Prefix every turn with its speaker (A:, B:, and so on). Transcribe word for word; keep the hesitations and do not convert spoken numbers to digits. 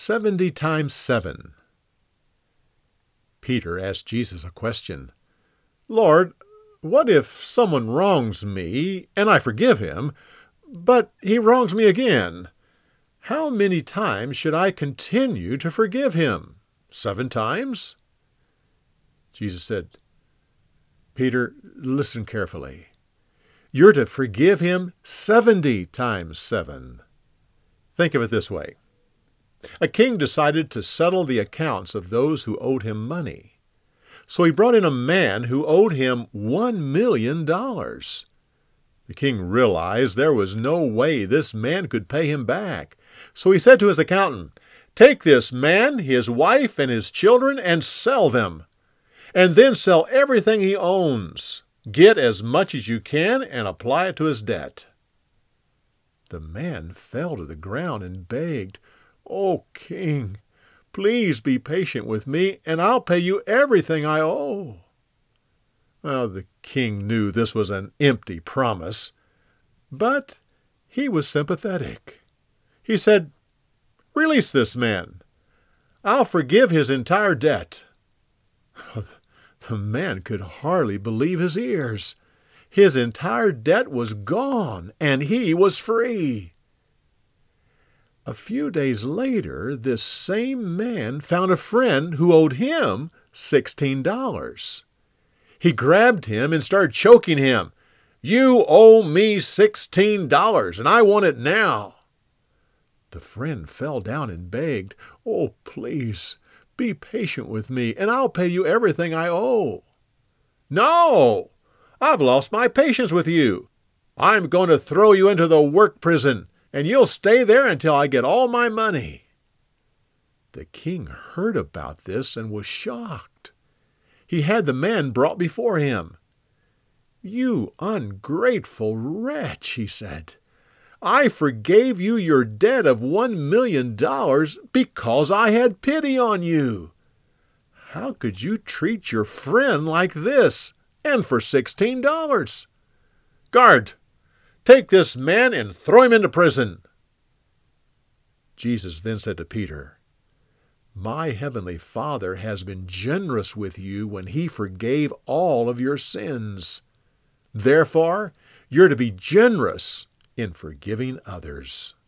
A: seventy times seven. Peter asked Jesus a question. "Lord, what if someone wrongs me and I forgive him, but he wrongs me again? How many times should I continue to forgive him? Seven times?" Jesus said, "Peter, listen carefully. You're to forgive him seventy times seven. Think of it this way. A king decided to settle the accounts of those who owed him money. So he brought in a man who owed him one million dollars. The king realized there was no way this man could pay him back. So he said to his accountant, "Take this man, his wife, and his children, and sell them. And then sell everything he owns. Get as much as you can and apply it to his debt." The man fell to the ground and begged, "Oh, king, please be patient with me, and I'll pay you everything I owe." Well, the king knew this was an empty promise, but he was sympathetic. He said, "Release this man. I'll forgive his entire debt." The man could hardly believe his ears. His entire debt was gone, and he was free. A few days later, this same man found a friend who owed him sixteen dollars. He grabbed him and started choking him. "You owe me sixteen dollars, and I want it now." The friend fell down and begged, "Oh, please, be patient with me, and I'll pay you everything I owe." "No, I've lost my patience with you. I'm going to throw you into the work prison, and you'll stay there until I get all my money." The king heard about this and was shocked. He had the man brought before him. "You ungrateful wretch," he said. "I forgave you your debt of one million dollars because I had pity on you. How could you treat your friend like this, and for sixteen dollars? Guard, take this man and throw him into prison." Jesus then said to Peter, "My heavenly Father has been generous with you when he forgave all of your sins. Therefore, you're to be generous in forgiving others."